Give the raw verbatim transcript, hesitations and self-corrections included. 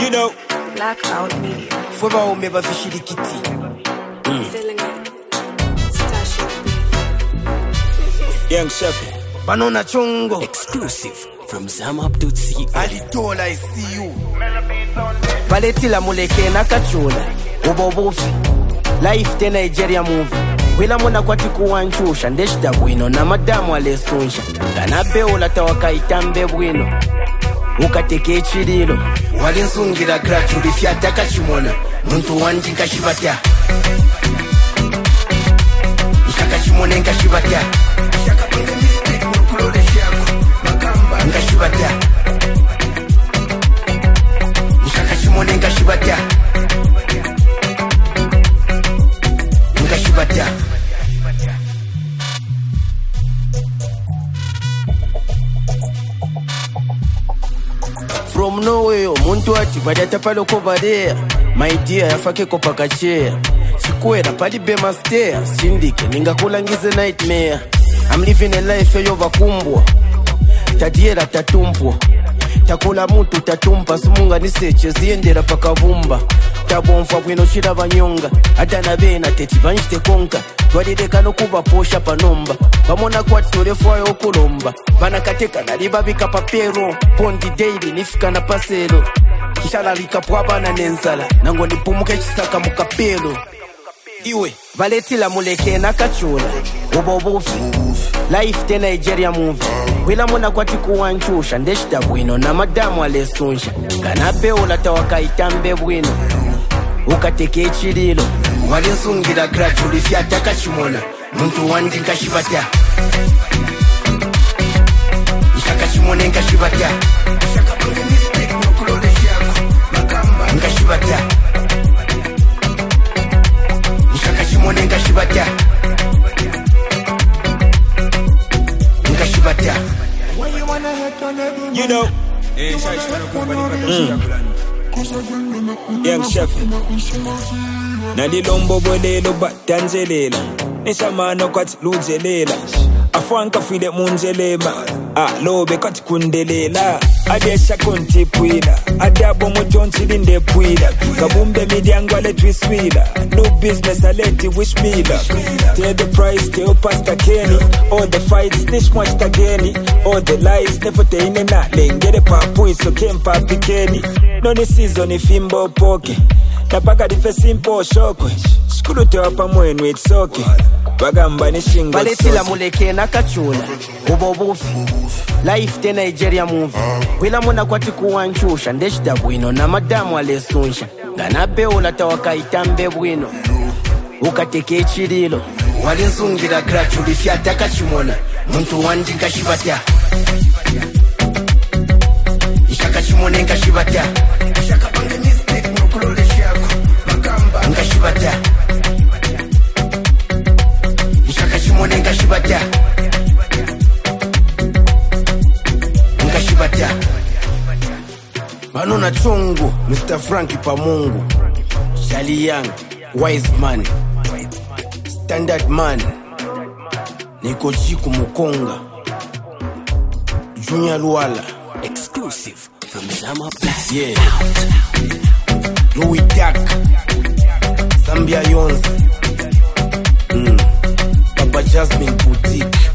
You know, Blackout Media. Fweba umeba vishirikiti. Mm. Feeling it. Stash it. Young Chef. Banona Chongo. Exclusive from Zamap dot C O. Alitola, I see you. Paletila muleke na kachula ubobufi life te Nigeria movie wila muna kwati kuwanchusha ndeshita bwino na madamu alesunsha kanabe ulatawa itambe bwino ukateke chirilo walinsungira gradually fyata kachimona muntu wandi nkashibata nkakachimona nkashibata shakapende mistake mukulole shako makamba nkashibata nkakachimona nkashibata nkashibata from nowhere muntu ati badata palo kovarea my dear yafake kopakachea sikwera pali bema stairs sindike ningakulangize nightmare I'm living a life yo vakumbwa tadiera tatumpwa takula mutu tatumpa sumunga niseche ziendera pakavumba tabomfa bwino chira banyonga atana bena teti banjite konka twadideka no kuba posha panomba bamona kwa torefayo okulomba banakateka naliba bika papero pondi daily nifika na paselo kishala likapwa bana nenzala nango nipumuke chisaka mukapelo iwe valetila muleke na kachula ubobufi life te Nigeria movie wila muna kwati kuwanchusha ndeshita bwino na madamu alesunsha kanabe ulatawa itambe bwino ukateke chirilo walinsungira gradually fyata kachimona muntu wandi nkashibata nkakachimona nkashibata shakapende mistake mukulole shako makamba nkashibata nkakachimona nkashibata nkashibata. you know. Mm. Young Chef. Nalilombo bolelo batanzelela. Nesamano kwati luzelela. Afwanka fide munzelema. Ah, lobe kwati kundelela. Adesha konti pwila. Adabo mojonti linde pwila. Kabumbe midiangwa le twiswila. No business aleti wish mila. Tell the price, tell pasta Kenny. All the fights, nish much tageni. All the lies, never taine na. Lengere papu iso kempa pikeni. No ni season if imbo poke. Napaka dife simple shokwe. Skulu te wapa mwenu it's okay. Bagamba ni shingo valetila muleke na kachula ubobufi life te Nigeria movie wila muna kwati kuwanchusha ndeshita bwino na madamu alesunsha nganabe ulatawa itambe bwino ukateke chirilo walinsungira gradually fyata kachimona muntu wandi nkashibata nkakachimona nkashibata shakapende mistake mukulole shako makamba nkashibata nkakachimona nkashibata nkashibata. Banona Chongo Mister Frankie Pamungu Shali Young Wise Man Standard Man Niko Chiku Mukonga Junior Luala. Exclusive from Zamap dot C O. Yeah. Louis Dak Zambia Yons mm. Papa Jasmine Boutique